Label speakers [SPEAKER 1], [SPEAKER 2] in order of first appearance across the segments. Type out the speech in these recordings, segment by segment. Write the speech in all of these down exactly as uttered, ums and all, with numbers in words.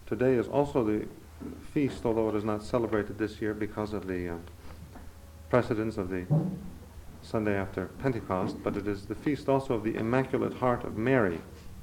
[SPEAKER 1] today is also the feast, although it is not celebrated this year because of the uh, precedence of the Sunday after Pentecost, but it is the feast also of the Immaculate Heart of Mary.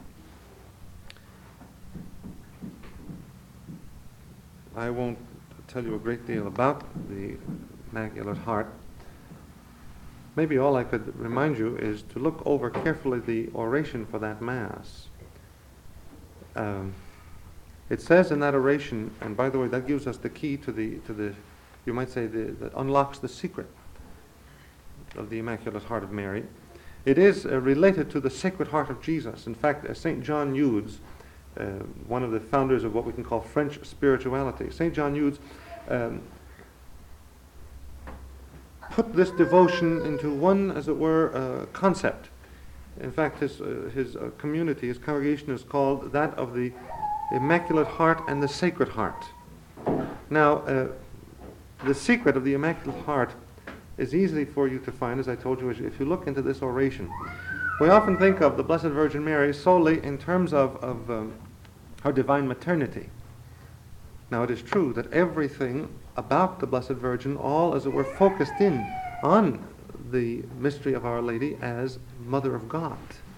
[SPEAKER 1] I won't tell you a great deal about the Immaculate Heart. Maybe all I could remind you is to look over carefully the oration for that Mass. Um, it says in that oration, and by the way, that gives us the key to the, to the you might say, the, that unlocks the secret of the Immaculate Heart of Mary. It is uh, related to the Sacred Heart of Jesus. In fact, uh, Saint John Eudes, uh, one of the founders of what we can call French spirituality, Saint John Eudes um, put this devotion into one, as it were, uh, concept. In fact, his, uh, his uh, community, his congregation is called that of the Immaculate Heart and the Sacred Heart. Now, uh, the secret of the Immaculate Heart is easily for you to find, as I told you, if you look into this oration. We often think of the Blessed Virgin Mary solely in terms of, of um, her divine maternity. Now, it is true that everything about the Blessed Virgin, all as it were focused in on the mystery of Our Lady as Mother of God.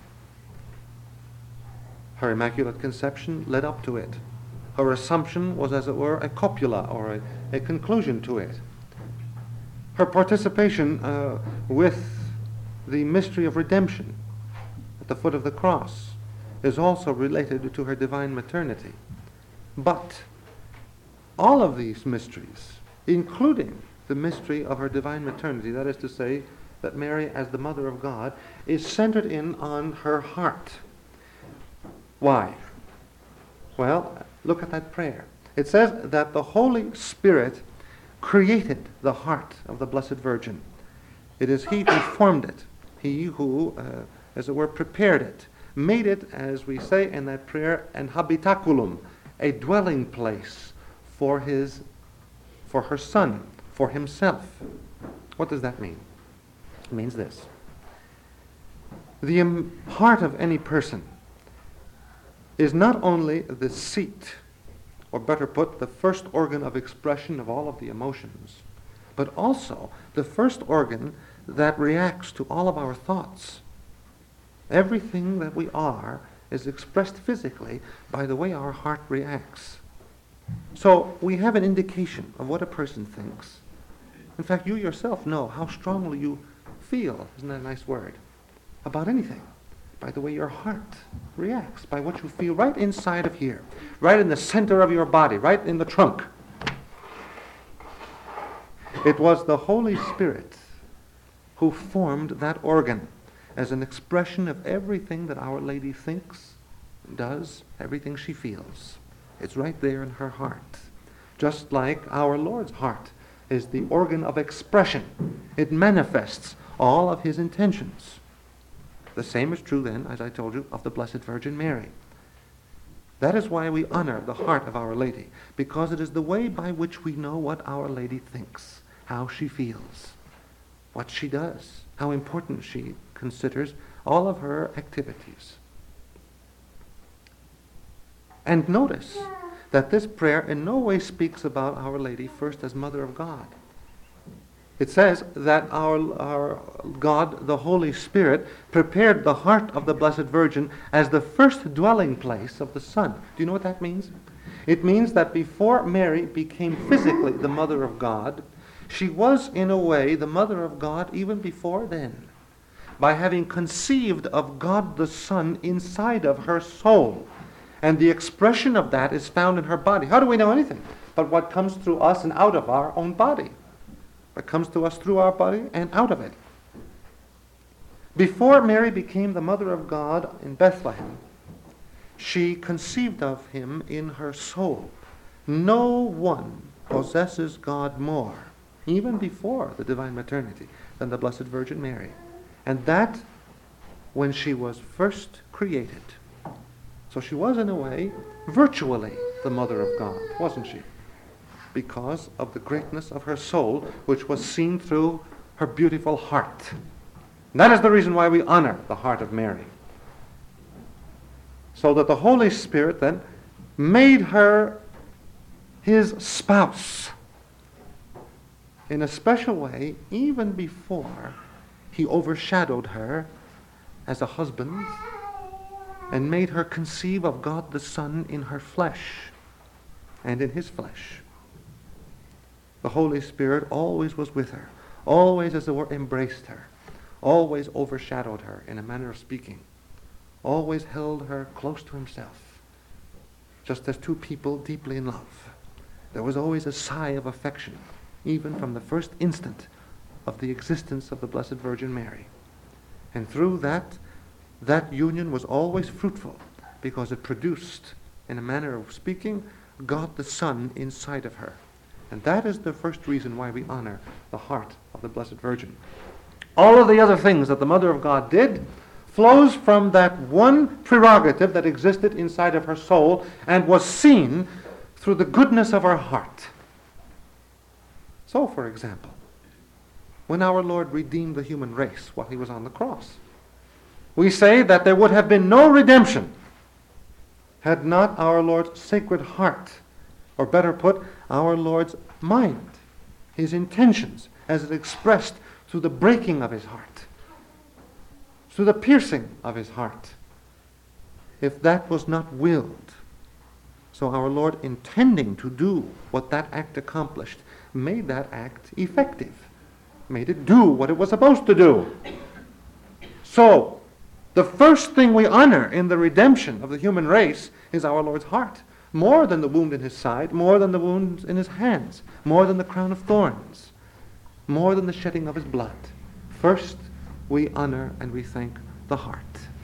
[SPEAKER 1] Her Immaculate Conception led up to it. Her Assumption was, as it were, a copula, or a, a conclusion to it. Her participation uh, with the mystery of redemption at the foot of the cross is also related to her divine maternity. But all of these mysteries, including the mystery of her divine maternity, that is to say, that Mary as the Mother of God, is centered in on her heart. Why? Well, look at that prayer. It says that the Holy Spirit created the heart of the Blessed Virgin. It is He who formed it. He who, uh, as it were, prepared it, made it, as we say in that prayer, an habitaculum, a dwelling place for his, for her Son, for Himself. What does that mean? It means this. The um, heart of any person is not only the seat, or better put, the first organ of expression of all of the emotions, but also the first organ that reacts to all of our thoughts. Everything that we are is expressed physically by the way our heart reacts. So we have an indication of what a person thinks. In fact, you yourself know how strongly you feel, isn't that a nice word, about anything, by the way your heart reacts, by what you feel right inside of here, right in the center of your body, right in the trunk. It was the Holy Spirit who formed that organ as an expression of everything that Our Lady thinks, does, everything she feels. It's right there in her heart. Just like our Lord's heart is the organ of expression. It manifests all of His intentions. The same is true then, as I told you, of the Blessed Virgin Mary. That is why we honor the heart of Our Lady, because it is the way by which we know what Our Lady thinks, how she feels, what she does, how important she considers all of her activities. And notice that this prayer in no way speaks about Our Lady first as Mother of God. It says that our, our God, the Holy Spirit, prepared the heart of the Blessed Virgin as the first dwelling place of the Son. Do you know what that means? It means that before Mary became physically the Mother of God, she was in a way the Mother of God even before then, by having conceived of God the Son inside of her soul. And the expression of that is found in her body. How do we know anything but what comes through us and out of our own body? What comes to us through our body and out of it. Before Mary became the Mother of God in Bethlehem, she conceived of Him in her soul. No one possesses God more, even before the divine maternity, than the Blessed Virgin Mary. And that when she was first created. So she was, in a way, virtually the Mother of God, wasn't she? Because of the greatness of her soul, which was seen through her beautiful heart. And that is the reason why we honor the heart of Mary. So that the Holy Spirit then made her his spouse in a special way, even before he overshadowed her as a husband and made her conceive of God the Son in her flesh and in his flesh. The Holy Spirit always was with her, always, as it were, embraced her, always overshadowed her in a manner of speaking, always held her close to himself, just as two people deeply in love. There was always a sigh of affection, even from the first instant of the existence of the Blessed Virgin Mary. And through that, that union was always fruitful, because it produced, in a manner of speaking, God the Son inside of her. And that is the first reason why we honor the heart of the Blessed Virgin. All of the other things that the Mother of God did flows from that one prerogative that existed inside of her soul and was seen through the goodness of her heart. So, for example, when our Lord redeemed the human race while he was on the cross, we say that there would have been no redemption had not our Lord's sacred heart, or better put, our Lord's mind, his intentions, as it expressed through the breaking of his heart, through the piercing of his heart, if that was not willed. So our Lord, intending to do what that act accomplished, made that act effective, made it do what it was supposed to do. So, the first thing we honor in the redemption of the human race is our Lord's heart, more than the wound in his side, more than the wounds in his hands, more than the crown of thorns, more than the shedding of his blood. First, we honor and we thank the heart.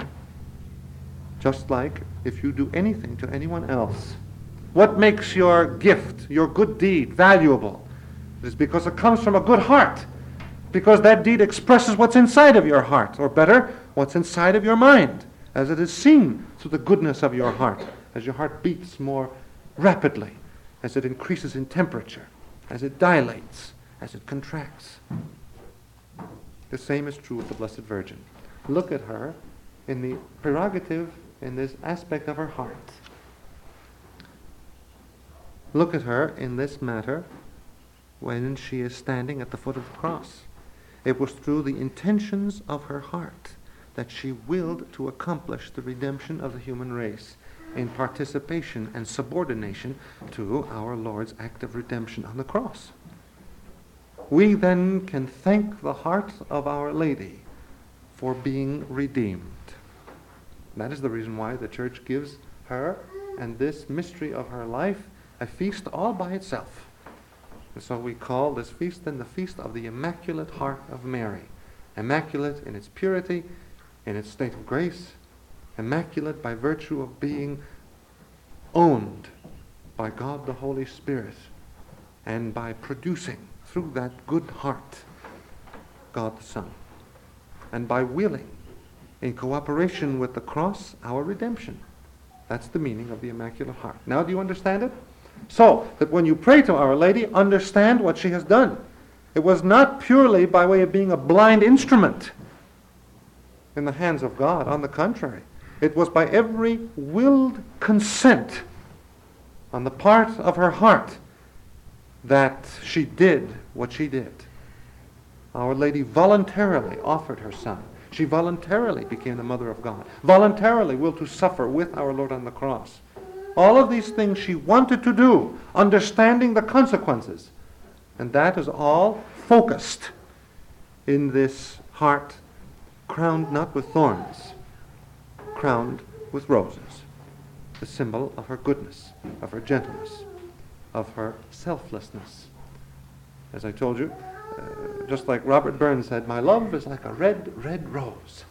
[SPEAKER 1] Just like if you do anything to anyone else, what makes your gift, your good deed, valuable? It is because it comes from a good heart, because that deed expresses what's inside of your heart, or better, what's inside of your mind, as it is seen through the goodness of your heart, as your heart beats more rapidly, as it increases in temperature, as it dilates, as it contracts. The same is true of the Blessed Virgin. Look at her in the prerogative, in this aspect of her heart. Look at her in this matter when she is standing at the foot of the cross. It was through the intentions of her heart that she willed to accomplish the redemption of the human race in participation and subordination to our Lord's act of redemption on the cross. We then can thank the heart of Our Lady for being redeemed. That is the reason why the Church gives her and this mystery of her life a feast all by itself. And so we call this feast then the Feast of the Immaculate Heart of Mary. Immaculate in its purity, in its state of grace, immaculate by virtue of being owned by God the Holy Spirit, and by producing through that good heart God the Son, and by willing, in cooperation with the cross, our redemption. That's the meaning of the Immaculate Heart. Now do you understand it? So, that when you pray to Our Lady, understand what she has done. It was not purely by way of being a blind instrument in the hands of God. On the contrary, it was by every willed consent on the part of her heart that she did what she did. Our Lady voluntarily offered her Son. She voluntarily became the Mother of God, voluntarily willed to suffer with our Lord on the cross. All of these things she wanted to do, understanding the consequences. And that is all focused in this heart crowned not with thorns, crowned with roses, the symbol of her goodness, of her gentleness, of her selflessness. As I told you, uh, just like Robert Burns said, my love is like a red, red rose.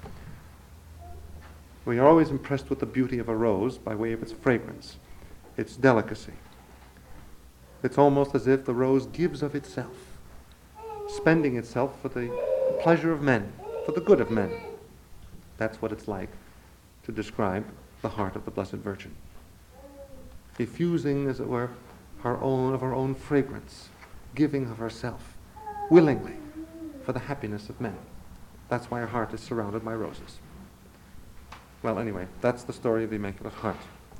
[SPEAKER 1] We are always impressed with the beauty of a rose by way of its fragrance, its delicacy. It's almost as if the rose gives of itself, spending itself for the pleasure of men, for the good of men. That's what it's like to describe the heart of the Blessed Virgin. Effusing, as it were, her own of her own fragrance, giving of herself, willingly, for the happiness of men. That's why her heart is surrounded by roses. Well, anyway, that's the story of the Immaculate Heart.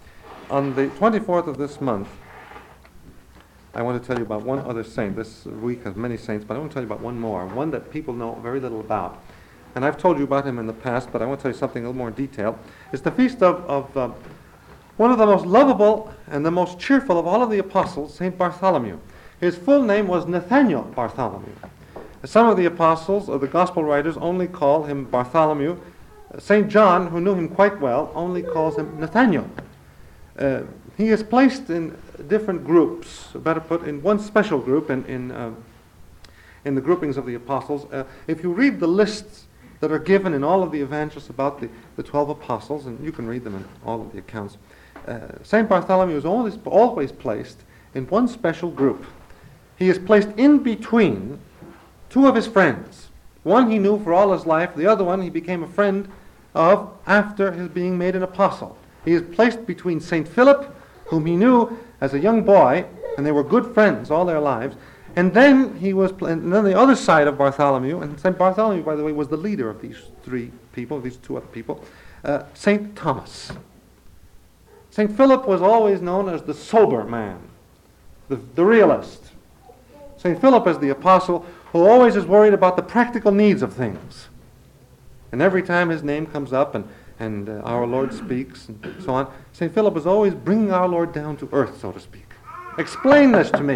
[SPEAKER 1] on the twenty-fourth of this month, I want to tell you about one other saint. This week has many saints, but I want to tell you about one more, one that people know very little about. And I've told you about him in the past, but I want to tell you something a little more in detail. It's the feast of, of uh, one of the most lovable and the most cheerful of all of the apostles, Saint Bartholomew. His full name was Nathaniel Bartholomew. Some of the apostles, or the gospel writers, only call him Bartholomew. Saint John, who knew him quite well, only calls him Nathaniel. Uh, he is placed in different groups, better put, in one special group in, in, uh, in the groupings of the apostles. Uh, if you read the lists that are given in all of the evangelists about the, the twelve apostles, and you can read them in all of the accounts, uh, Saint Bartholomew is always, always placed in one special group. He is placed in between two of his friends. One he knew for all his life, the other one he became a friend of after his being made an apostle. He is placed between Saint Philip, whom he knew as a young boy, and they were good friends all their lives, and then he was, pl- and then the other side of Bartholomew, and Saint Bartholomew, by the way, was the leader of these three people, these two other people, uh, Saint Thomas. Saint Philip was always known as the sober man, the, the realist. Saint Philip is the apostle who always is worried about the practical needs of things. And every time his name comes up and, and uh, our Lord speaks and so on, Saint Philip is always bringing our Lord down to earth, so to speak. Explain this to me.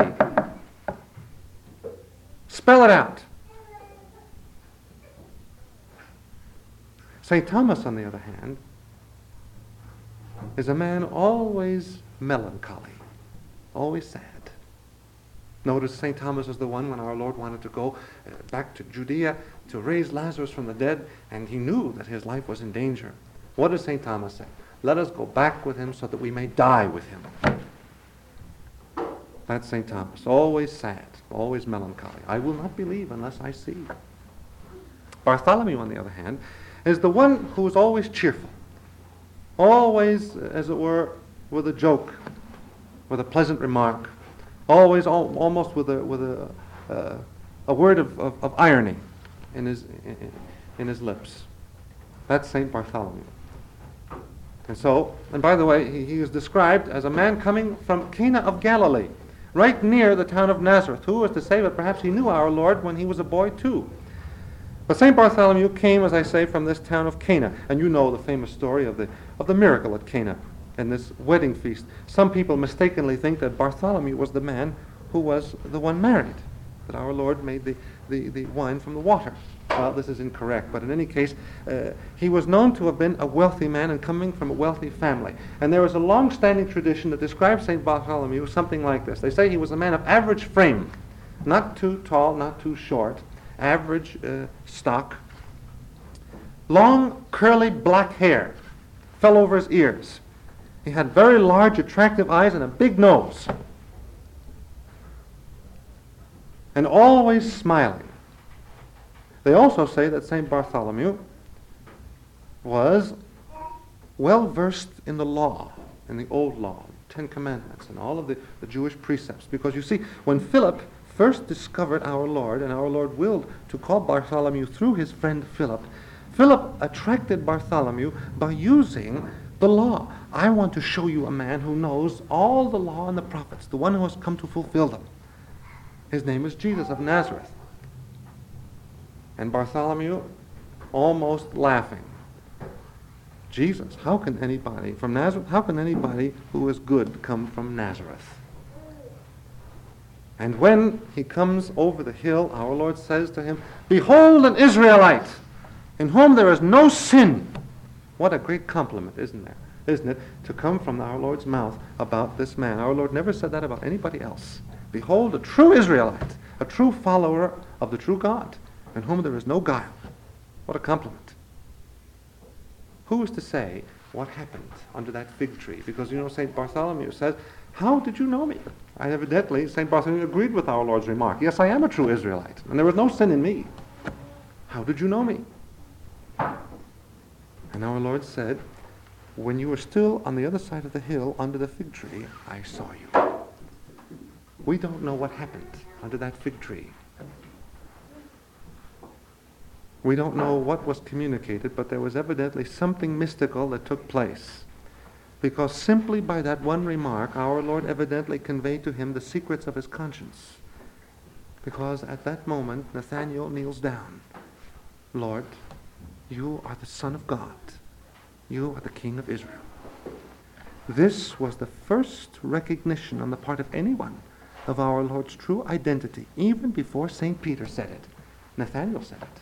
[SPEAKER 1] Spell it out. Saint Thomas, on the other hand, is a man always melancholy, always sad. Notice Saint Thomas is the one when our Lord wanted to go uh, back to Judea to raise Lazarus from the dead, and he knew that his life was in danger. What does Saint Thomas say? Let us go back with him so that we may die with him. That's Saint Thomas, always sad, always melancholy. I will not believe unless I see. Bartholomew, on the other hand, is the one who is always cheerful, always, as it were, with a joke, with a pleasant remark, always al- almost with a with a uh, a word of, of, of irony in his in, in his lips. That's Saint Bartholomew. And so, and by the way, he, he is described as a man coming from Cana of Galilee, right near the town of Nazareth. Who is to say that perhaps he knew our Lord when he was a boy too? But Saint Bartholomew came, as I say, from this town of Cana, and you know the famous story of the of the miracle at Cana. In this wedding feast, some people mistakenly think that Bartholomew was the man who was the one married, that our Lord made the, the, the wine from the water. Well, this is incorrect, but in any case, uh, he was known to have been a wealthy man and coming from a wealthy family. And there is a long-standing tradition that describes Saint Bartholomew something like this. They say he was a man of average frame, not too tall, not too short, average uh, stock, long, curly black hair, fell over his ears. He had very large, attractive eyes and a big nose. And always smiling. They also say that Saint Bartholomew was well versed in the law, in the old law, Ten Commandments, and all of the, the Jewish precepts. Because you see, when Philip first discovered our Lord, and our Lord willed to call Bartholomew through his friend Philip, Philip attracted Bartholomew by using the law. I want to show you a man who knows all the law and the prophets, the one who has come to fulfill them. His name is Jesus of Nazareth. And Bartholomew, almost laughing, Jesus, how can anybody from Nazareth, how can anybody who is good come from Nazareth? And when he comes over the hill, our Lord says to him, "Behold an Israelite, in whom there is no sin." What a great compliment, isn't there? Isn't it, to come from our Lord's mouth about this man? Our Lord never said that about anybody else. Behold, a true Israelite, a true follower of the true God, in whom there is no guile. What a compliment. Who is to say what happened under that fig tree? Because, you know, Saint Bartholomew says, "How did you know me?" I evidently, Saint Bartholomew agreed with our Lord's remark. Yes, I am a true Israelite, and there was no sin in me. How did you know me? And our Lord said, "When you were still on the other side of the hill under the fig tree, I saw you." We don't know what happened under that fig tree. We don't know what was communicated, but there was evidently something mystical that took place. because simply by that one remark, our Lord evidently conveyed to him the secrets of his conscience. Because at that moment, Nathanael kneels down. Lord, you are the Son of God. You are the King of Israel. This was the first recognition on the part of anyone of our Lord's true identity, even before Saint Peter said it. Nathanael said it.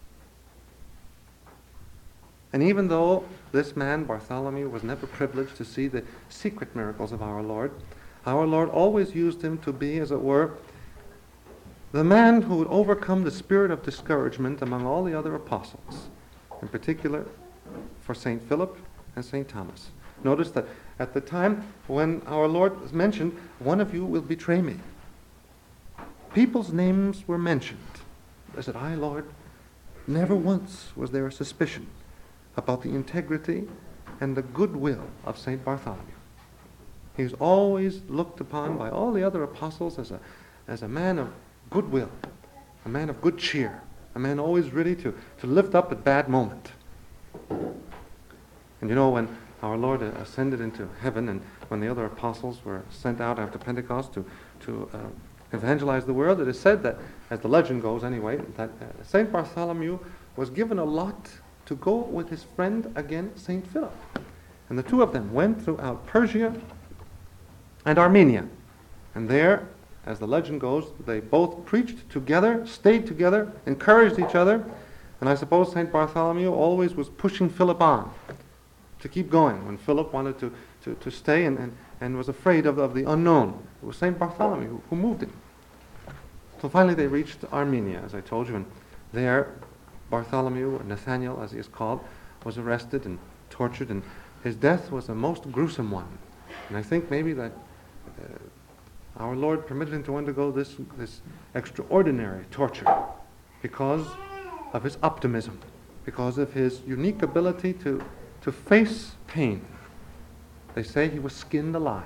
[SPEAKER 1] And even though this man, Bartholomew, was never privileged to see the secret miracles of our Lord, our Lord always used him to be, as it were, the man who would overcome the spirit of discouragement among all the other apostles, in particular for Saint Philip and Saint Thomas. Notice that at the time when our Lord mentioned, one of you will betray me, people's names were mentioned. They said, I, Lord, never once was there a suspicion about the integrity and the goodwill of Saint Bartholomew. He was always looked upon by all the other apostles as a, as a man of goodwill, a man of good cheer, a man always ready to, to lift up at bad moment. And you know, when our Lord ascended into heaven and when the other apostles were sent out after Pentecost to, to uh, evangelize the world, it is said that, as the legend goes anyway, that uh, Saint Bartholomew was given a lot to go with his friend against Saint Philip. And the two of them went throughout Persia and Armenia. And there, as the legend goes, they both preached together, stayed together, encouraged each other. And I suppose Saint Bartholomew always was pushing Philip on to keep going when Philip wanted to, to, to stay and, and, and was afraid of, of the unknown. It was Saint Bartholomew who, who moved him. So finally they reached Armenia, as I told you, and there Bartholomew, or Nathanael as he is called, was arrested and tortured, and his death was a most gruesome one. And I think maybe that uh, our Lord permitted him to undergo this, this extraordinary torture because of his optimism, because of his unique ability to, to face pain. They say he was skinned alive.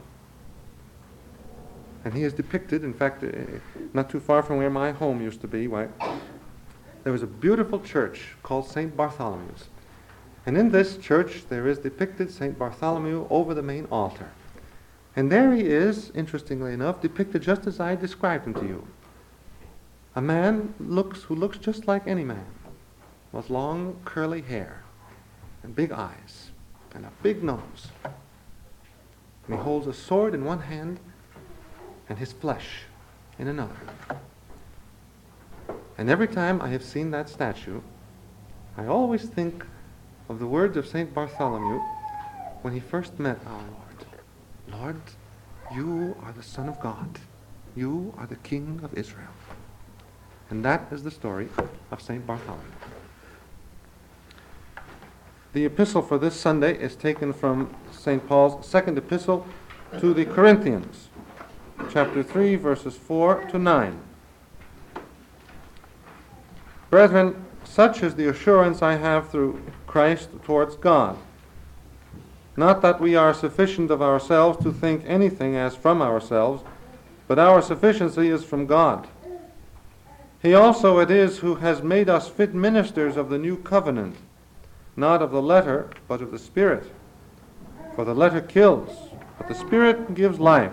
[SPEAKER 1] And he is depicted, in fact, uh, not too far from where my home used to be, right? There was a beautiful church called Saint Bartholomew's. And in this church there is depicted Saint Bartholomew over the main altar. And there he is, interestingly enough, depicted just as I described him to you. A man looks who looks just like any man, with long curly hair and big eyes and a big nose. And he holds a sword in one hand and his flesh in another. And every time I have seen that statue, I always think of the words of Saint Bartholomew when he first met our Lord. Lord, you are the Son of God. You are the King of Israel. And that is the story of Saint Bartholomew. The epistle for this Sunday is taken from Saint Paul's second epistle to the Corinthians, chapter three, verses four to nine. Brethren, such is the assurance I have through Christ towards God. Not that we are sufficient of ourselves to think anything as from ourselves, but our sufficiency is from God. He also it is who has made us fit ministers of the new covenant, not of the letter, but of the Spirit. For the letter kills, but the Spirit gives life.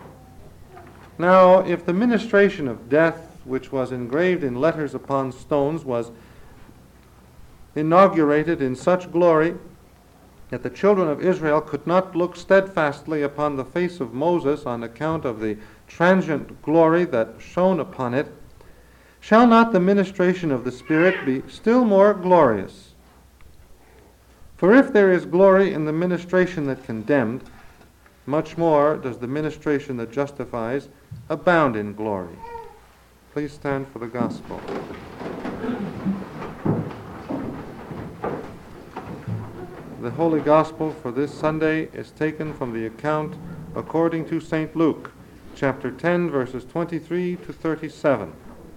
[SPEAKER 1] Now, if the ministration of death, which was engraved in letters upon stones, was inaugurated in such glory that the children of Israel could not look steadfastly upon the face of Moses on account of the transient glory that shone upon it, shall not the ministration of the Spirit be still more glorious? For if there is glory in the ministration that condemned, much more does the ministration that justifies abound in glory. Please stand for the gospel. The Holy Gospel for this Sunday is taken from the account according to Saint Luke, chapter ten, verses twenty-three to thirty-seven.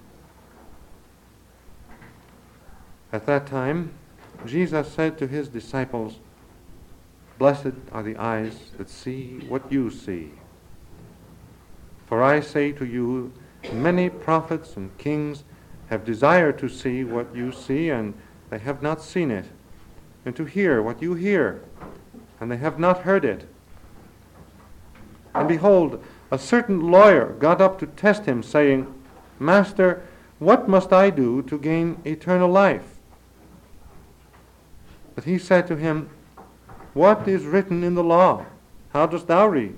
[SPEAKER 1] At that time, Jesus said to his disciples, Blessed are the eyes that see what you see. For I say to you, many prophets and kings have desired to see what you see, and they have not seen it, and to hear what you hear, and they have not heard it. And behold, a certain lawyer got up to test him, saying, Master, what must I do to gain eternal life? But he said to him, What is written in the law? How dost thou read?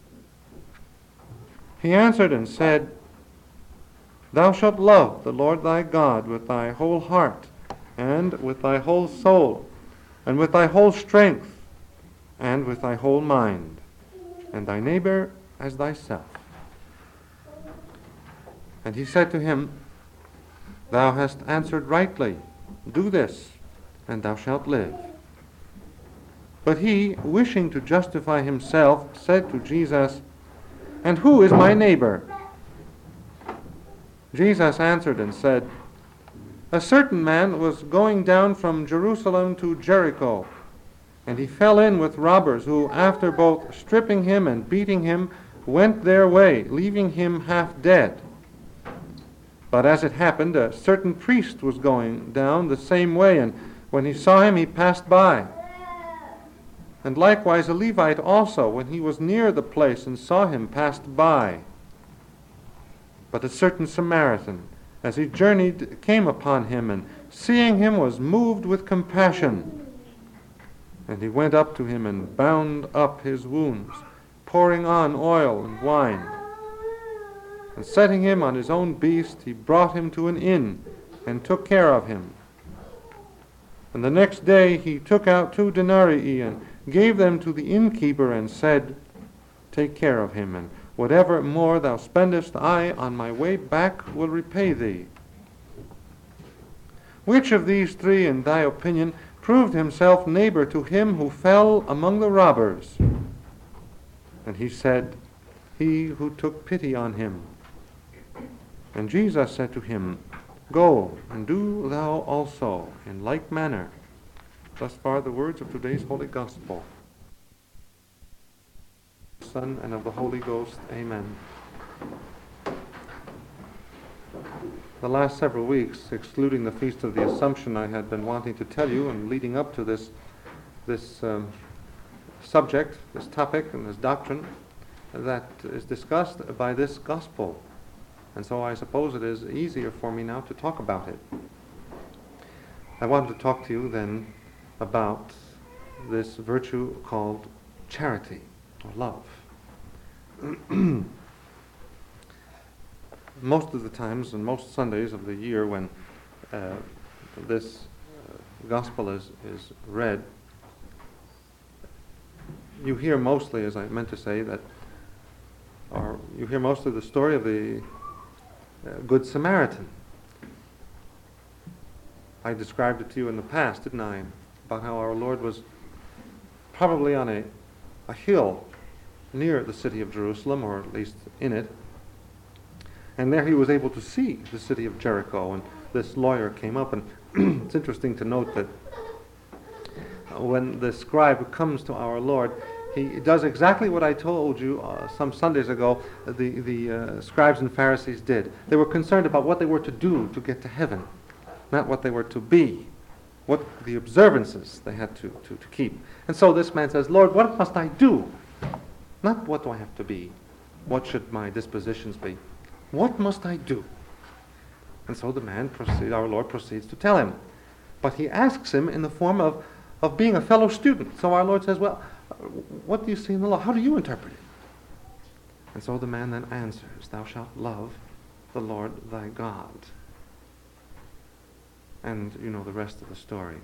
[SPEAKER 1] He answered and said, Thou shalt love the Lord thy God with thy whole heart, and with thy whole soul, and with thy whole strength, and with thy whole mind, and thy neighbor as thyself. And he said to him, Thou hast answered rightly. Do this, and thou shalt live. But he, wishing to justify himself, said to Jesus, And who is my neighbor? Jesus answered and said, A certain man was going down from Jerusalem to Jericho, and he fell in with robbers who, after both stripping him and beating him, went their way, leaving him half dead. But as it happened, a certain priest was going down the same way, and when he saw him, he passed by. And likewise a Levite also, when he was near the place and saw him, passed by. But a certain Samaritan, as he journeyed, came upon him, and seeing him was moved with compassion. And he went up to him and bound up his wounds, pouring on oil and wine. And setting him on his own beast, he brought him to an inn, and took care of him. And the next day he took out two denarii, and gave them to the innkeeper, and said, Take care of him, and whatever more thou spendest, I on my way back will repay thee. Which of these three, in thy opinion, proved himself neighbor to him who fell among the robbers? And he said, He who took pity on him. And Jesus said to him, Go, and do thou also in like manner. Thus far the words of today's Holy Gospel. Son, and of the Holy Ghost. Amen. The last several weeks, excluding the Feast of the Assumption, I had been wanting to tell you, and leading up to this, this um, subject, this topic, and this doctrine that is discussed by this Gospel. And so I suppose it is easier for me now to talk about it. I wanted to talk to you then about this virtue called charity, or love. Most of the times, and most Sundays of the year, when uh, this uh, gospel is, is read, you hear mostly, as I meant to say, that, or you hear most of the story of the uh, Good Samaritan. I described it to you in the past, didn't I, about how our Lord was probably on a, a hill near the city of Jerusalem, or at least in it, and there he was able to see the city of Jericho, and this lawyer came up, and it's interesting to note that when the scribe comes to our Lord, he does exactly what I told you uh, some Sundays ago the, the uh, scribes and Pharisees did. They were concerned about what they were to do to get to heaven, not what they were to be, what the observances they had to, to, to keep. And so this man says, Lord, what must I do? Not what do I have to be? What should my dispositions be? What must I do? And so the man proceeds, our Lord proceeds to tell him. But he asks him in the form of, of being a fellow student. So our Lord says, well, what do you see in the law? How do you interpret it? And so the man then answers, Thou shalt love the Lord thy God. And you know the rest of the story.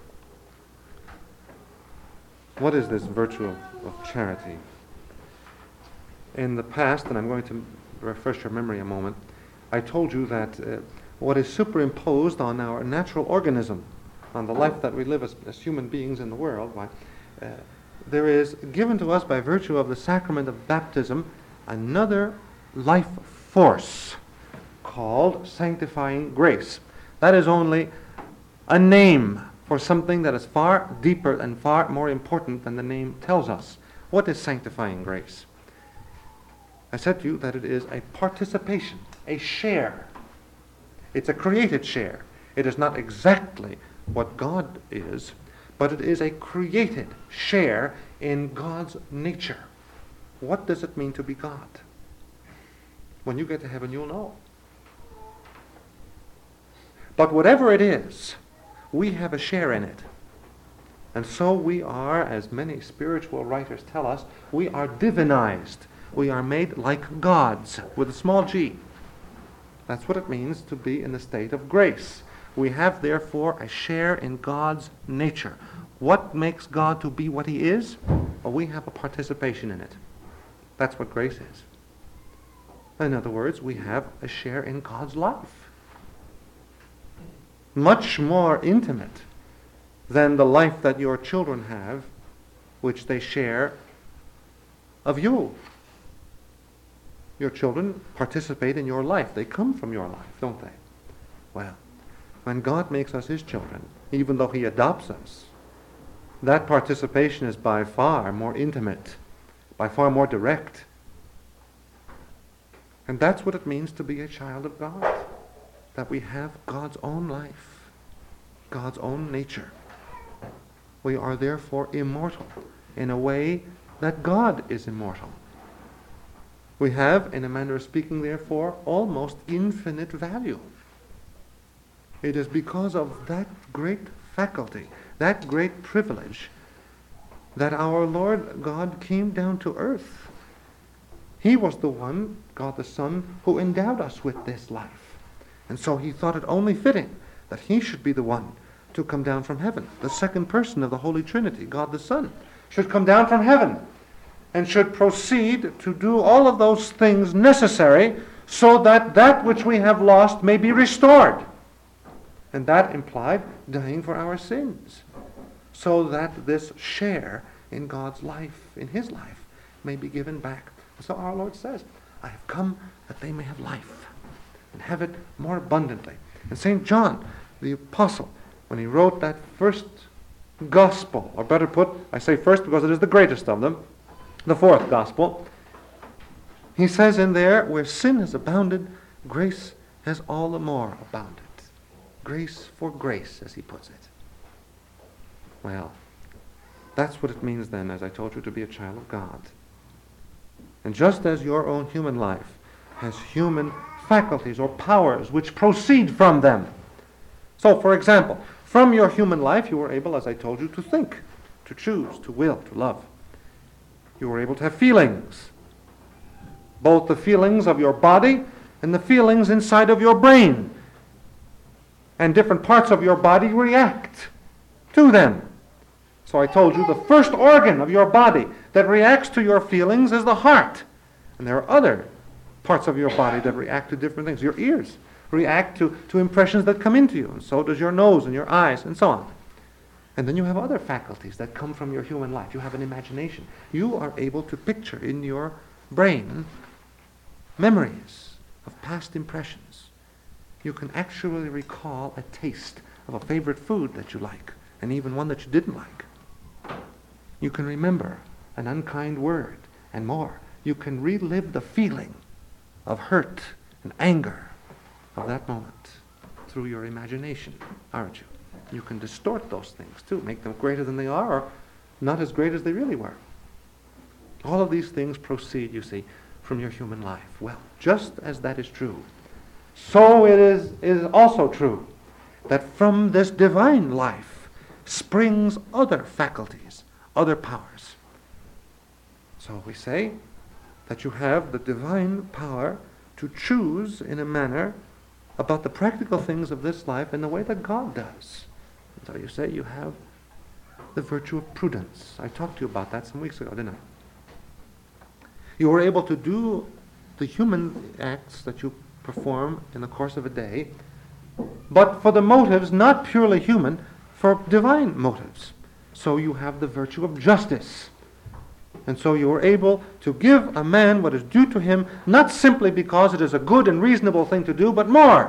[SPEAKER 1] What is this virtue of, of charity? In the past, and I'm going to refresh your memory a moment, I told you that uh, what is superimposed on our natural organism, on the life that we live as, as human beings in the world, why, uh, there is given to us by virtue of the sacrament of baptism another life force called sanctifying grace. That is only a name for something that is far deeper and far more important than the name tells us. What is sanctifying grace? I said to you that it is a participation, a share. It's a created share. It is not exactly what God is, but it is a created share in God's nature. What does it mean to be God? When you get to heaven, you'll know. But whatever it is, we have a share in it. And so we are, as many spiritual writers tell us, we are divinized. We are made like gods, with a small g. That's what it means to be in the state of grace. We have, therefore, a share in God's nature. What makes God to be what he is? Well, we have a participation in it. That's what grace is. In other words, we have a share in God's life. Much more intimate than the life that your children have, which they share of you. Your children participate in your life. They come from your life, don't they? Well, when God makes us his children, even though he adopts us, that participation is by far more intimate, by far more direct. And that's what it means to be a child of God, that we have God's own life, God's own nature. We are therefore immortal in a way that God is immortal. We have, in a manner of speaking, therefore, almost infinite value. It is because of that great faculty, that great privilege, that our Lord God came down to earth. He was the one, God the Son, who endowed us with this life. And so he thought it only fitting that he should be the one to come down from heaven. The second person of the Holy Trinity, God the Son, should come down from heaven and should proceed to do all of those things necessary so that that which we have lost may be restored. And that implied dying for our sins, so that this share in God's life, in his life, may be given back. So our Lord says, I have come that they may have life, and have it more abundantly. And Saint John, the apostle, when he wrote that first gospel, or better put, I say first because it is the greatest of them, the fourth gospel, he says in there, where sin has abounded, grace has all the more abounded. Grace for grace, as he puts it. Well, that's what it means then, as I told you, to be a child of God. And just as your own human life has human faculties or powers which proceed from them. So, for example, from your human life you were able, as I told you, to think, to choose, to will, to love. You were able to have feelings. Both the feelings of your body and the feelings inside of your brain. And different parts of your body react to them. So I told you the first organ of your body that reacts to your feelings is the heart. And there are other parts of your body that react to different things. Your ears react to, to impressions that come into you, and so does your nose and your eyes, and so on. And then you have other faculties that come from your human life. You have an imagination. You are able to picture in your brain memories of past impressions. You can actually recall a taste of a favorite food that you like, and even one that you didn't like. You can remember an unkind word, and more. You can relive the feeling of hurt and anger of that moment through your imagination, aren't you? You can distort those things too, make them greater than they are, or not as great as they really were. All of these things proceed, you see, from your human life. Well, just as that is true, so it is, it is also true that from this divine life springs other faculties, other powers. So we say that you have the divine power to choose in a manner about the practical things of this life in the way that God does. So you say you have the virtue of prudence. I talked to you about that some weeks ago, didn't I? You were able to do the human acts that you perform in the course of a day, but for the motives not purely human, for divine motives. So you have the virtue of justice. And so you are able to give a man what is due to him, not simply because it is a good and reasonable thing to do, but more,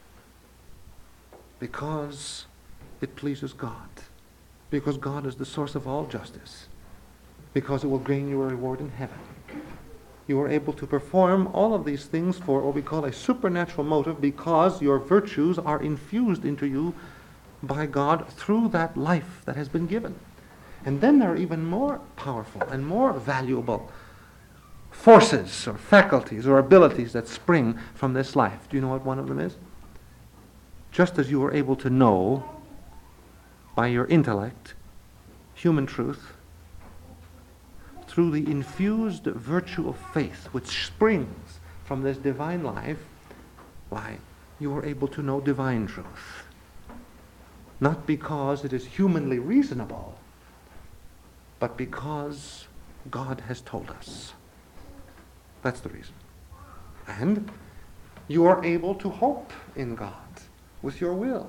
[SPEAKER 1] because it pleases God. Because God is the source of all justice. Because it will bring you a reward in heaven. You are able to perform all of these things for what we call a supernatural motive, because your virtues are infused into you by God through that life that has been given. And then there are even more powerful and more valuable forces or faculties or abilities that spring from this life. Do you know what one of them is? Just as you were able to know by your intellect human truth, through the infused virtue of faith which springs from this divine life, why, you were able to know divine truth. Not because it is humanly reasonable, but because God has told us. That's the reason. And you are able to hope in God with your will.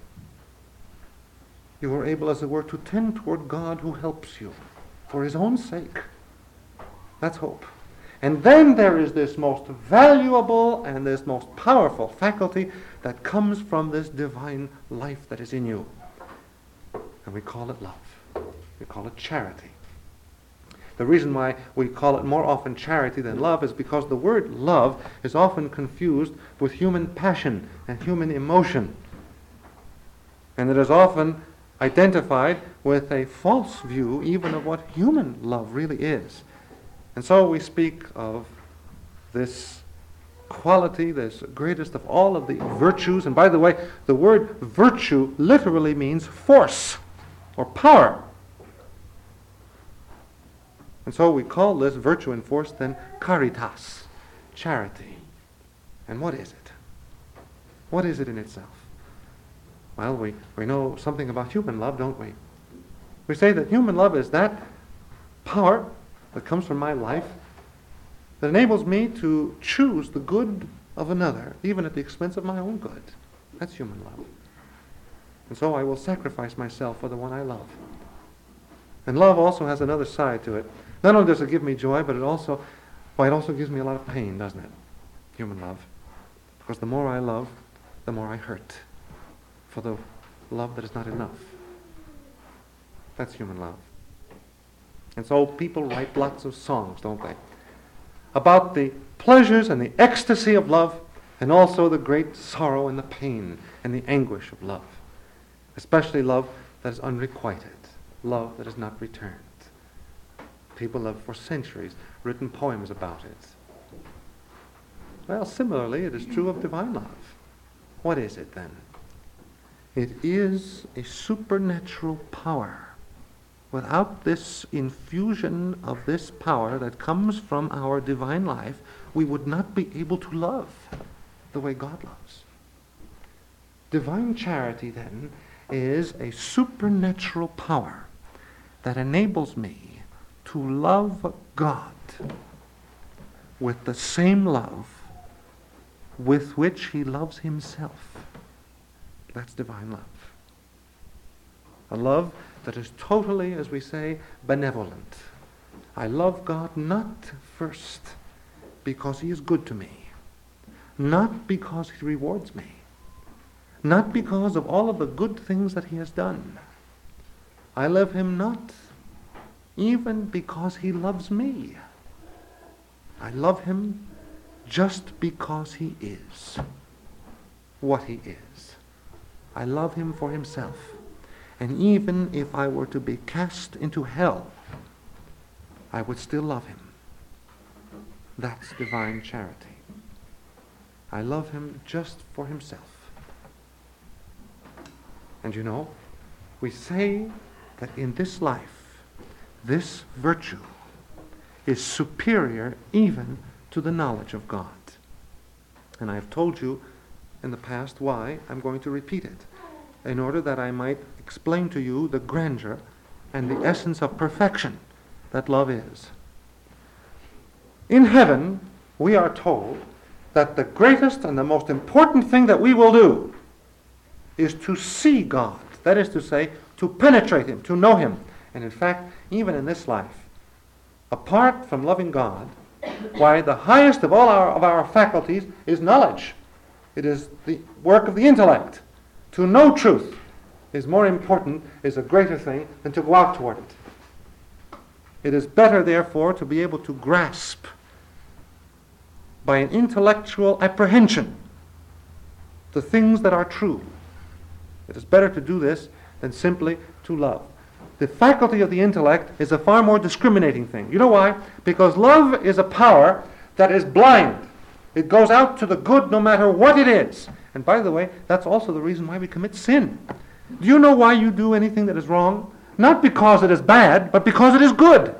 [SPEAKER 1] You are able, as it were, to tend toward God who helps you for his own sake. That's hope. And then there is this most valuable and this most powerful faculty that comes from this divine life that is in you. And we call it love. We call it charity. The reason why we call it more often charity than love is because the word love is often confused with human passion and human emotion. And it is often identified with a false view even of what human love really is. And so we speak of this quality, this greatest of all of the virtues. And by the way, the word virtue literally means force or power. And so we call this virtue and force then caritas, charity. And what is it? What is it in itself? Well, we, we know something about human love, don't we? We say that human love is that power that comes from my life that enables me to choose the good of another, even at the expense of my own good. That's human love. And so I will sacrifice myself for the one I love. And love also has another side to it. Not only does it give me joy, but it also, well, it also gives me a lot of pain, doesn't it? Human love. Because the more I love, the more I hurt for the love that is not enough. That's human love. And so people write lots of songs, don't they? About the pleasures and the ecstasy of love, and also the great sorrow and the pain and the anguish of love. Especially love that is unrequited, love that is not returned. People have for centuries written poems about it. Well, similarly, it is true of divine love. What is it then? It is a supernatural power. Without this infusion of this power that comes from our divine life, we would not be able to love the way God loves. Divine charity, then, is a supernatural power that enables me to love God with the same love with which he loves himself. That's divine love. A love that is totally, as we say, benevolent. I love God not first because he is good to me, not because he rewards me, not because of all of the good things that he has done. I love him not even because he loves me. I love him just because he is what he is. I love him for himself. And even if I were to be cast into hell, I would still love him. That's divine charity. I love him just for himself. And you know, we say that in this life, this virtue is superior even to the knowledge of God. And I have told you in the past why. I'm going to repeat it, in order that I might explain to you the grandeur and the essence of perfection that love is. In heaven, we are told that the greatest and the most important thing that we will do is to see God. That is to say, to penetrate him, to know him. And in fact, even in this life, apart from loving God, why, the highest of all our, of our faculties is knowledge. It is the work of the intellect. To know truth is more important, is a greater thing than to go out toward it. It is better, therefore, to be able to grasp by an intellectual apprehension the things that are true, It is better to do this than simply to love. The faculty of the intellect is a far more discriminating thing. You know why? Because love is a power that is blind. It goes out to the good no matter what it is. And by the way, that's also the reason why we commit sin. Do you know why you do anything that is wrong? Not because it is bad, but because it is good.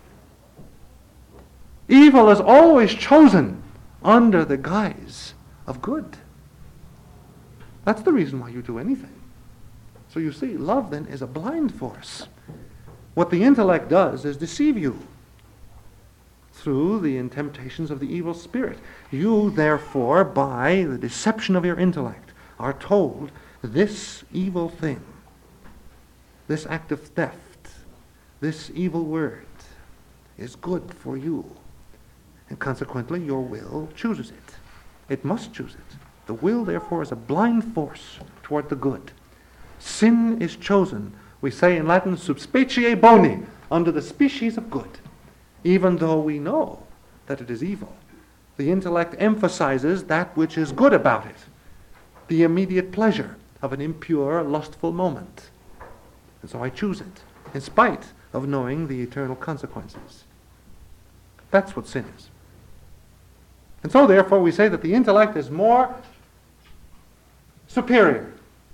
[SPEAKER 1] Evil is always chosen under the guise of good. That's the reason why you do anything. So you see, love then is a blind force. What the intellect does is deceive you through the temptations of the evil spirit. You, therefore, by the deception of your intellect, are told this evil thing, this act of theft, this evil word is good for you. And consequently, your will chooses it. It must choose it. The will, therefore, is a blind force toward the good. Sin is chosen, we say in Latin, sub specie boni, under the species of good, even though we know that it is evil. The intellect emphasizes that which is good about it, the immediate pleasure of an impure, lustful moment. And so I choose it, in spite of knowing the eternal consequences. That's what sin is. And so, therefore, we say that the intellect is more superior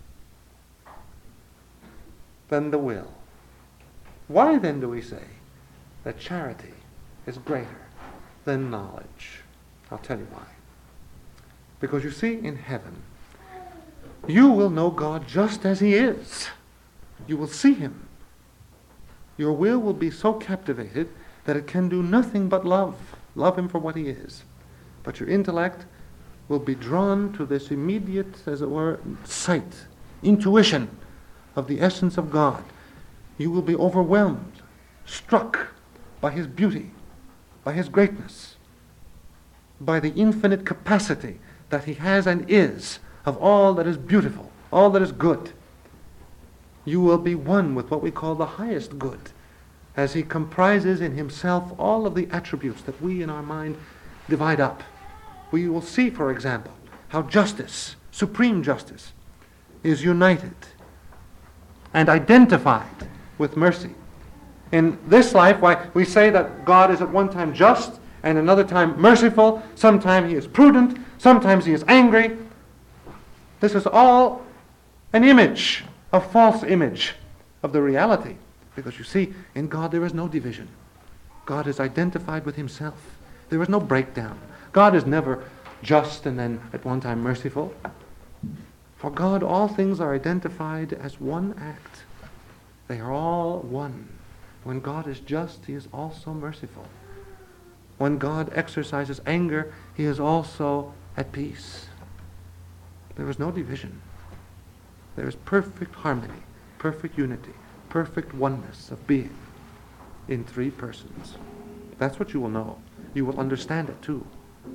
[SPEAKER 1] than the will. Why then do we say that charity is greater than knowledge? I'll tell you why. Because you see, in heaven, you will know God just as he is. You will see him. Your will will be so captivated that it can do nothing but love. Love him for what he is. But your intellect will be drawn to this immediate, as it were, sight, intuition of the essence of God. You will be overwhelmed, struck by his beauty, by his greatness, by the infinite capacity that he has and is of all that is beautiful, all that is good. You will be one with what we call the highest good, as he comprises in himself all of the attributes that we in our mind divide up. We will see, for example, how justice, supreme justice, is united and identified with mercy. In this life, why we say that God is at one time just and another time merciful. Sometimes he is prudent, sometimes he is angry. This is all an image, a false image of the reality. Because you see, in God there is no division. God is identified with himself. There is no breakdown. God is never just and then at one time merciful. For God, all things are identified as one act. They are all one. When God is just, he is also merciful. When God exercises anger, he is also at peace. There is no division. There is perfect harmony, perfect unity, perfect oneness of being in three persons. That's what you will know. You will understand it too.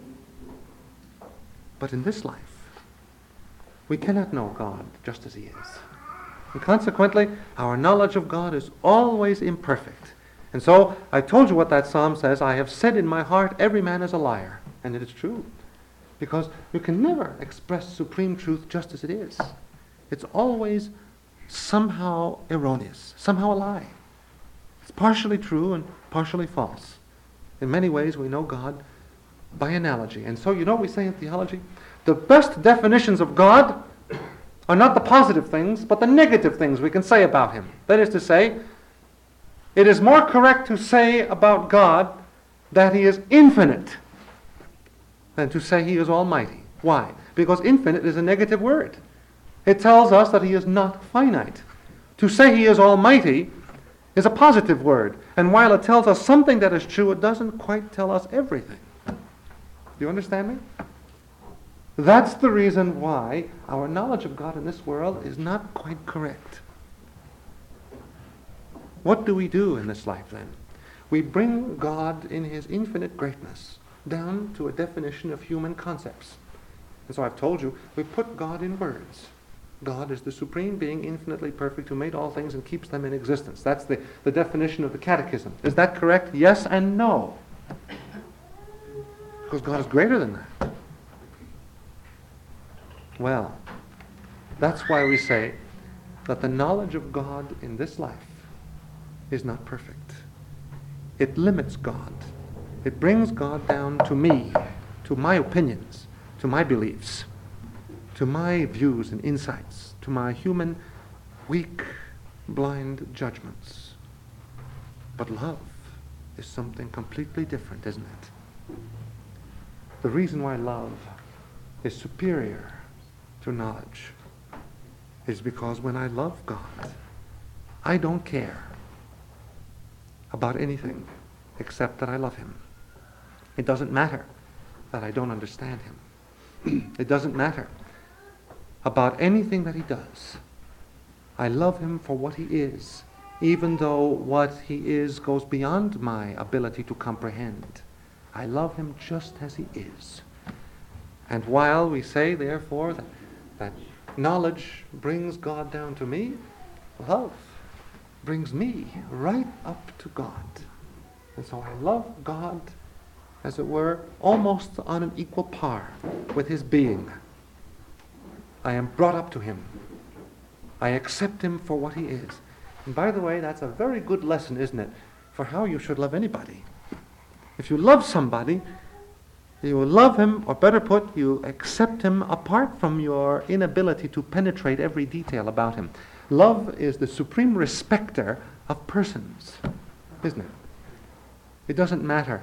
[SPEAKER 1] But in this life, we cannot know God just as he is. And consequently, our knowledge of God is always imperfect. And so, I told you what that psalm says, I have said in my heart, every man is a liar. And it is true. Because you can never express supreme truth just as it is. It's always somehow erroneous, somehow a lie. It's partially true and partially false. In many ways, we know God by analogy. And so, you know what we say in theology? The best definitions of God are not the positive things, but the negative things we can say about him. That is to say, it is more correct to say about God that he is infinite than to say he is almighty. Why? Because infinite is a negative word. It tells us that he is not finite. To say he is almighty is a positive word. And while it tells us something that is true, it doesn't quite tell us everything. Do you understand me? That's the reason why our knowledge of God in this world is not quite correct. What do we do in this life then? We bring God in his infinite greatness down to a definition of human concepts. And so I've told you, we put God in words. God is the supreme being, infinitely perfect, who made all things and keeps them in existence. That's the, the definition of the Catechism. Is that correct? Yes and no. Because God is greater than that. Well, that's why we say that the knowledge of God in this life is not perfect. It limits God. It brings God down to me, to my opinions, to my beliefs, to my views and insights, to my human, weak, blind judgments. But love is something completely different, isn't it? The reason why love is superior to knowledge is because when I love God, I don't care about anything except that I love him. It doesn't matter that I don't understand him. It doesn't matter about anything that he does. I love him for what he is, even though what he is goes beyond my ability to comprehend. I love him just as he is. And while we say, therefore, that, that knowledge brings God down to me, love brings me right up to God. And so I love God, as it were, almost on an equal par with his being. I am brought up to him. I accept him for what he is. And by the way, that's a very good lesson, isn't it, for how you should love anybody. If you love somebody, you will love him, or better put, you accept him apart from your inability to penetrate every detail about him. Love is the supreme respecter of persons, isn't it? It doesn't matter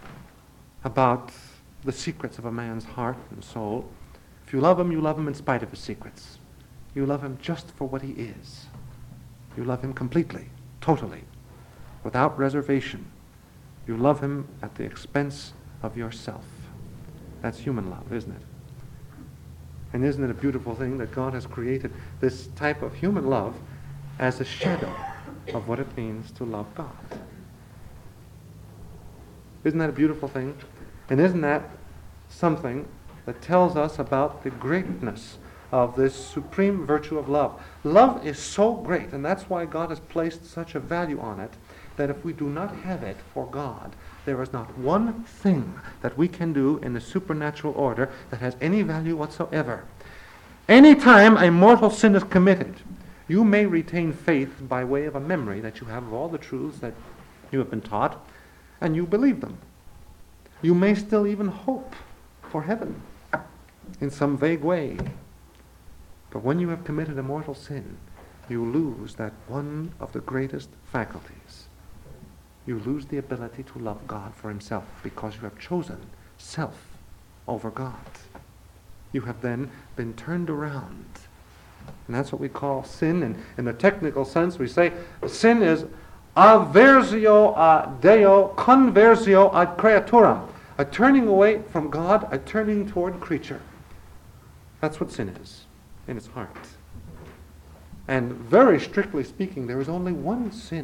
[SPEAKER 1] about the secrets of a man's heart and soul. If you love him, you love him in spite of his secrets. You love him just for what he is. You love him completely, totally, without reservation. You love him at the expense of yourself. That's human love, isn't it? And isn't it a beautiful thing that God has created this type of human love as a shadow of what it means to love God? Isn't that a beautiful thing? And isn't that something that tells us about the greatness of this supreme virtue of love? Love is so great, and that's why God has placed such a value on it, that if we do not have it for God, there is not one thing that we can do in the supernatural order that has any value whatsoever. Any time a mortal sin is committed, you may retain faith by way of a memory that you have of all the truths that you have been taught, and you believe them. You may still even hope for heaven in some vague way. But when you have committed a mortal sin, you lose that one of the greatest faculties. You lose the ability to love God for himself, because you have chosen self over God. You have then been turned around. And that's what we call sin. And in the technical sense, we say sin is aversio ad Deo, conversio ad creaturam. A turning away from God, a turning toward creature. That's what sin is in its heart. And very strictly speaking, there is only one sin.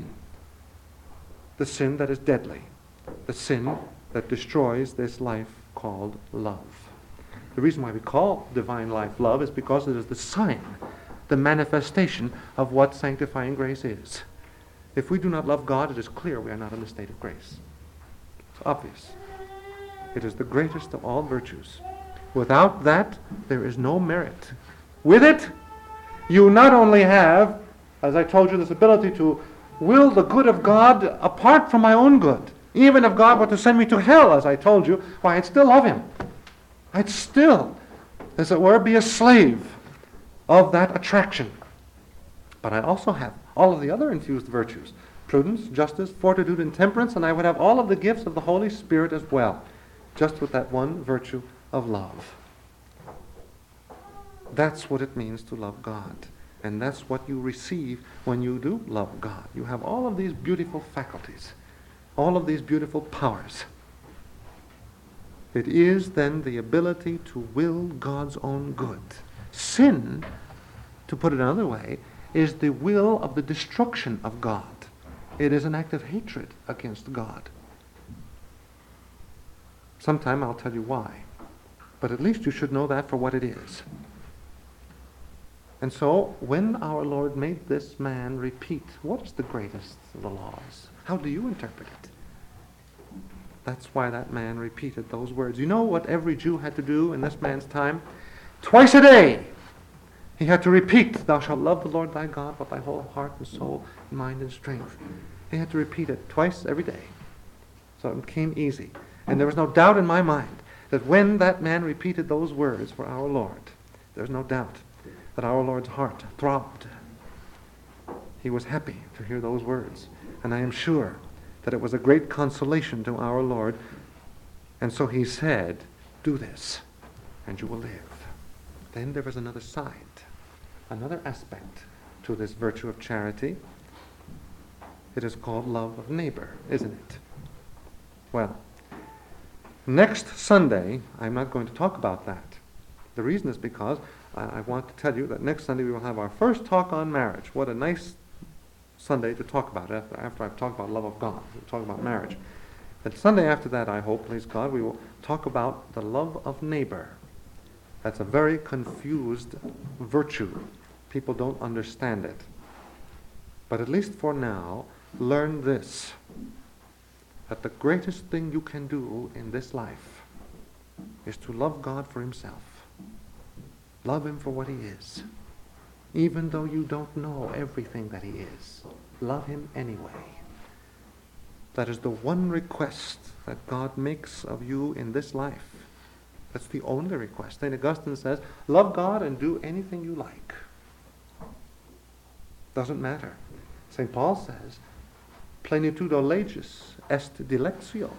[SPEAKER 1] The sin that is deadly. The sin that destroys this life called love. The reason why we call divine life love is because it is the sign, the manifestation of what sanctifying grace is. If we do not love God, it is clear we are not in the state of grace. It's obvious. It is the greatest of all virtues. Without that, there is no merit. With it, you not only have, as I told you, this ability to will the good of God apart from my own good. Even if God were to send me to hell, as I told you, why, I'd still love him. I'd still, as it were, be a slave of that attraction. But I also have all of the other infused virtues: prudence, justice, fortitude, and temperance, and I would have all of the gifts of the Holy Spirit as well, just with that one virtue of love. That's what it means to love God. And that's what you receive when you do love God. You have all of these beautiful faculties, all of these beautiful powers. It is then the ability to will God's own good. Sin, to put it another way, is the will of the destruction of God. It is an act of hatred against God. Sometime I'll tell you why. But at least you should know that for what it is. And so, when our Lord made this man repeat, what is the greatest of the laws? How do you interpret it? That's why that man repeated those words. You know what every Jew had to do in this man's time? Twice a day, He had to repeat, thou shalt love the Lord thy God with thy whole heart and soul and mind and strength. He had to repeat it twice every day. So it came easy. And there was no doubt in my mind that when that man repeated those words for our Lord, there's no doubt that our Lord's heart throbbed. He was happy to hear those words. And I am sure that it was a great consolation to our Lord. And so he said, do this, and you will live. Then there was another side, another aspect to this virtue of charity. It is called love of neighbor, isn't it? Well, next Sunday, I'm not going to talk about that. The reason is because I, I want to tell you that next Sunday we will have our first talk on marriage. What a nice Sunday to talk about it after, after I've talked about love of God. We'll talk about marriage. And Sunday after that, I hope, please God, we will talk about the love of neighbor. That's a very confused virtue. People don't understand it. But at least for now, learn this, that the greatest thing you can do in this life is to love God for himself. Love him for what he is. Even though you don't know everything that he is, love him anyway. That is the one request that God makes of you in this life. That's the only request. Saint Augustine says, love God and do anything you like. Doesn't matter. Saint Paul says, plenitudo legis est dilectio.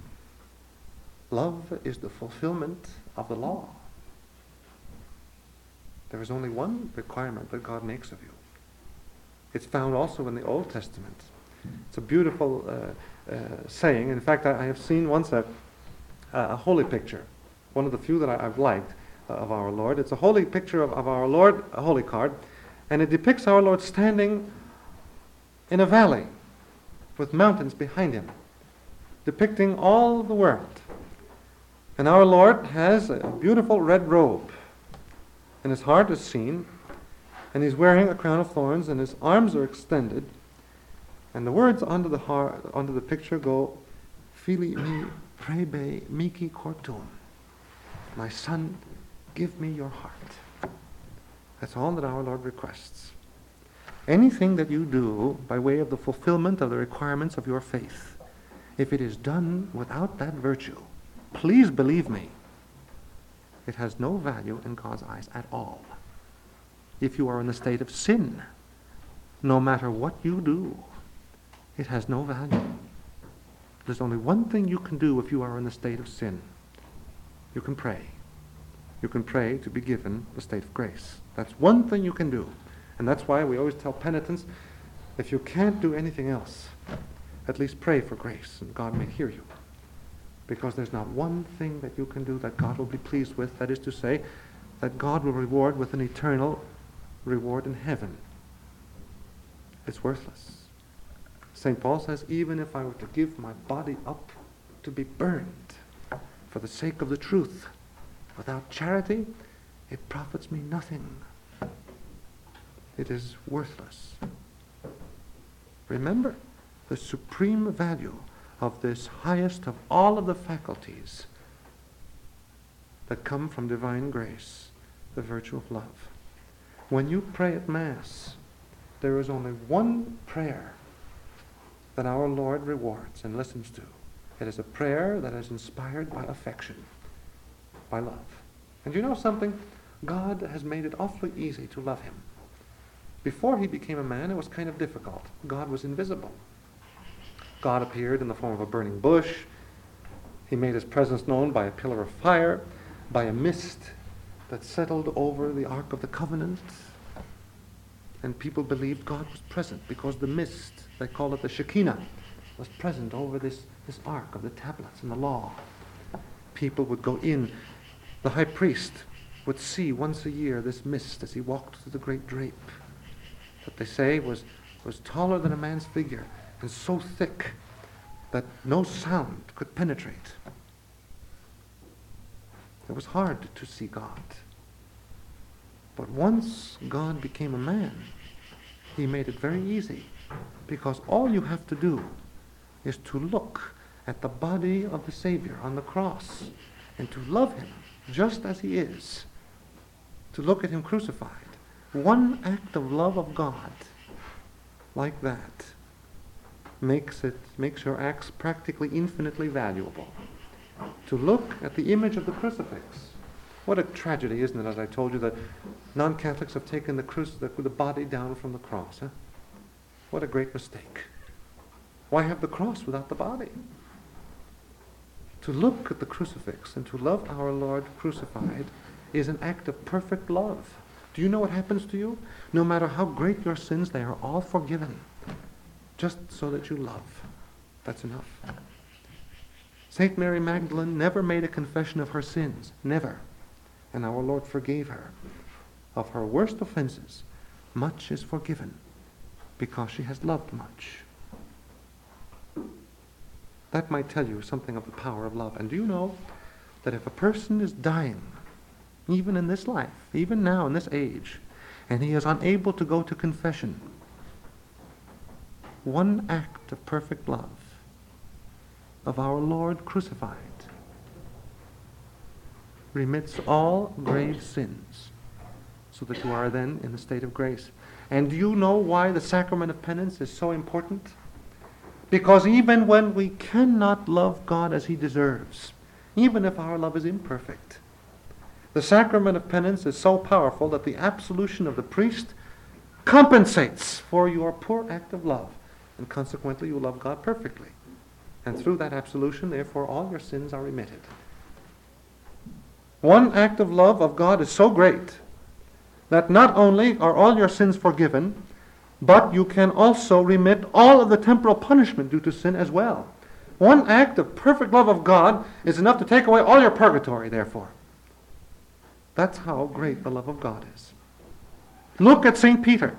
[SPEAKER 1] Love is the fulfillment of the law. There is only one requirement that God makes of you. It's found also in the Old Testament. It's a beautiful uh, uh, saying. In fact, I, I have seen once a, a holy picture, one of the few that I, I've liked uh, of our Lord. It's a holy picture of, of our Lord, a holy card, and it depicts our Lord standing in a valley with mountains behind him, depicting all the world. And our Lord has a beautiful red robe, and his heart is seen, and he's wearing a crown of thorns, and his arms are extended, and the words under the heart, under the picture go, Fili mi prebe mihi cortum. My son, give me your heart. That's all that our Lord requests. Anything that you do by way of the fulfillment of the requirements of your faith, if it is done without that virtue, please believe me, it has no value in God's eyes at all. If you are in the state of sin, no matter what you do, it has no value. There's only one thing you can do if you are in the state of sin. You can pray. You can pray to be given the state of grace. That's one thing you can do. And that's why we always tell penitents, if you can't do anything else, at least pray for grace, and God may hear you. Because there's not one thing that you can do that God will be pleased with, that is to say, that God will reward with an eternal reward in heaven. It's worthless. Saint Paul says, even if I were to give my body up to be burned for the sake of the truth, without charity, it profits me nothing. It is worthless. Remember the supreme value of this highest of all of the faculties that come from divine grace, the virtue of love. When you pray at Mass, there is only one prayer that our Lord rewards and listens to. It is a prayer that is inspired by affection, by love. And you know something? God has made it awfully easy to love him. Before he became a man, it was kind of difficult. God was invisible. God appeared in the form of a burning bush. He made his presence known by a pillar of fire, by a mist that settled over the Ark of the Covenant. And people believed God was present because the mist, they call it the Shekinah, was present over this, this Ark of the tablets and the law. People would go in. The high priest would see once a year this mist as he walked through the great drape that they say was, was taller than a man's figure and so thick that no sound could penetrate. It was hard to see God. But once God became a man, he made it very easy, because all you have to do is to look at the body of the Savior on the cross and to love him just as he is, to look at him crucified One act of love of God like that makes it makes your acts practically infinitely valuable. To look at the image of the crucifix. What a tragedy, isn't it, as I told you, that non-Catholics have taken the, cruci- the, the body down from the cross. Huh? What a great mistake. Why have the cross without the body? To look at the crucifix and to love our Lord crucified is an act of perfect love. Do you know what happens to you? No matter how great your sins, they are all forgiven. Just so that you love. That's enough. Saint Mary Magdalene never made a confession of her sins. Never. And our Lord forgave her. Of her worst offenses, much is forgiven because she has loved much. That might tell you something of the power of love. And do you know that if a person is dying, even in this life, even now in this age, and he is unable to go to confession, one act of perfect love of our Lord crucified remits all grave sins, so that you are then in the state of grace. And do you know why the sacrament of penance is so important? Because even when we cannot love God as he deserves, even if our love is imperfect, the sacrament of penance is so powerful that the absolution of the priest compensates for your poor act of love, and consequently you love God perfectly. And through that absolution, therefore, all your sins are remitted. One act of love of God is so great that not only are all your sins forgiven, but you can also remit all of the temporal punishment due to sin as well. One act of perfect love of God is enough to take away all your purgatory, therefore. That's how great the love of God is. Look at Saint Peter.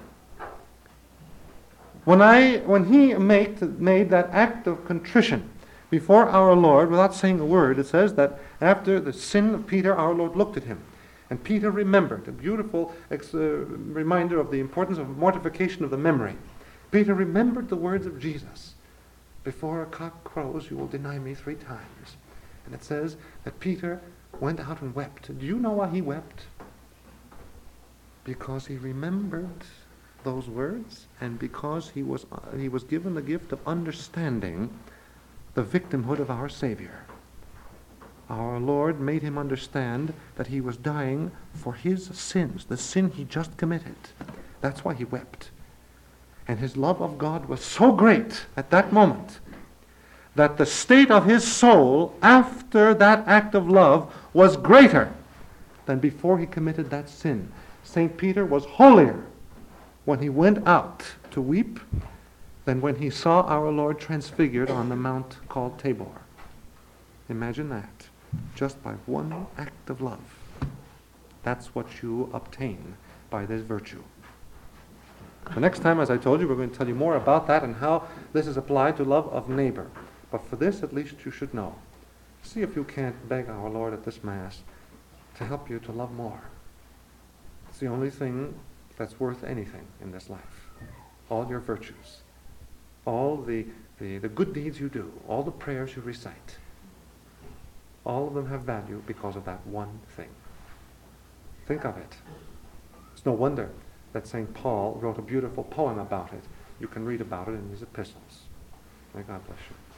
[SPEAKER 1] When I, when he made, made that act of contrition before our Lord, without saying a word, it says that after the sin of Peter, our Lord looked at him. And Peter remembered, a beautiful ex- uh, reminder of the importance of mortification of the memory. Peter remembered the words of Jesus. Before a cock crows, you will deny me three times. And it says that Peter went out and wept. Do you know why he wept? Because he remembered those words, and because he was uh, he was given the gift of understanding the victimhood of our Savior. Our Lord made him understand that he was dying for his sins, the sin he just committed. That's why he wept. And his love of God was so great at that moment that the state of his soul after that act of love was greater than before he committed that sin. Saint Peter was holier when he went out to weep than when he saw our Lord transfigured on the mount called Tabor. Imagine that. Just by one act of love. That's what you obtain by this virtue. The next time, as I told you, we're going to tell you more about that and how this is applied to love of neighbor. But for this, at least you should know. See if you can't beg our Lord at this Mass to help you to love more. It's the only thing that's worth anything in this life. All your virtues, all the, the, the good deeds you do, all the prayers you recite, all of them have value because of that one thing. Think of it. It's no wonder that Saint Paul wrote a beautiful poem about it. You can read about it in his epistles. May God bless you.